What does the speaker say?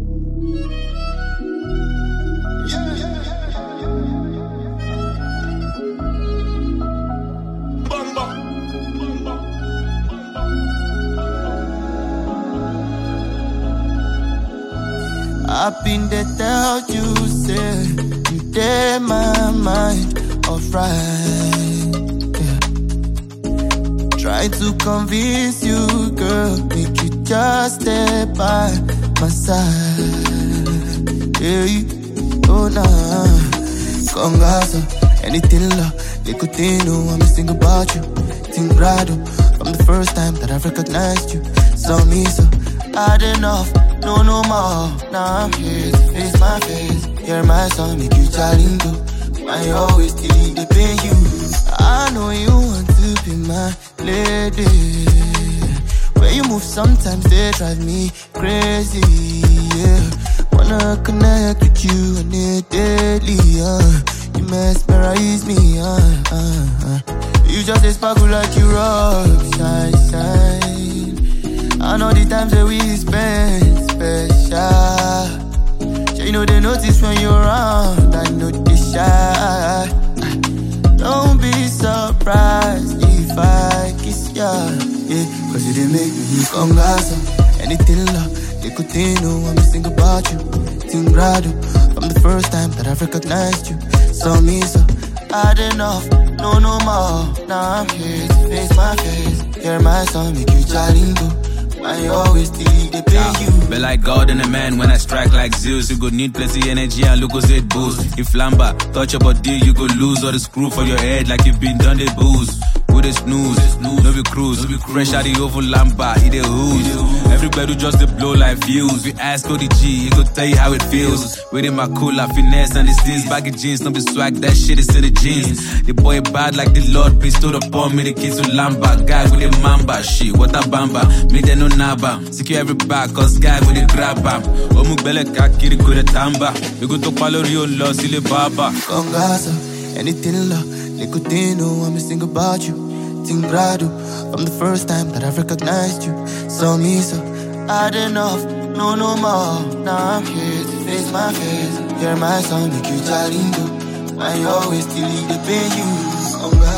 I've been there, tell you, say you dare my mind, alright. Yeah. Try to convince you, girl, make you just stay by my side. Hey, oh nah, Congaza, anything love, they could think no, I'm thinking about you. Think grado, from the first time that I recognized you. Saw me so, had enough. No more, now I'm here to face my face. Hear my song, make you chalingo. I always delete the pain you. I know you want to be my lady. Where you move sometimes they drive me crazy, yeah. Wanna connect with you on a daily, you mesmerize me, You just a sparkle like you rock, shine. I know the times that we spend special. You know they notice when you're around. I know they shy. Don't be surprised if I kiss ya, yeah. Cause you didn't make me come gaza. Anything love, they could think no, I'm thinking about you. Think grado, from the first time that I recognized you. Saw me so, had enough, no more. Now I'm here to face my face. Hear my song, make you chalingo. I always delete the pain you. Be like God and a man when I strike like Zeus. You go need plenty energy and Lucozade boost. If Lamba touch your body, you go lose all the screw for your head like you've been done the booze. With a snooze, no be cruise. Fresh out the oval Lamba, eat a ooze. Everybody just the blow like views. We ask ODG, he go tell you how it feels. Waiting my cooler, finesse and this things. Baggy jeans, no be swag, that shit is in the jeans. The boy bad like the Lord bestowed upon me. The kids with Lamba, guy with the mamba. Shit, what a bamba, make them no naba. Secure every back, cause guy with the grab am. Omubele kakiri kure tamba. We go to Palo Rio, lost in the baba. Congaza, anything love, they could think no, I'm thinking about you. Think grado, from the first time that I recognized you. Saw me so, had enough, no more. Now I'm here to face my face. Hear my song, make you chalingo. I always delete the pain you.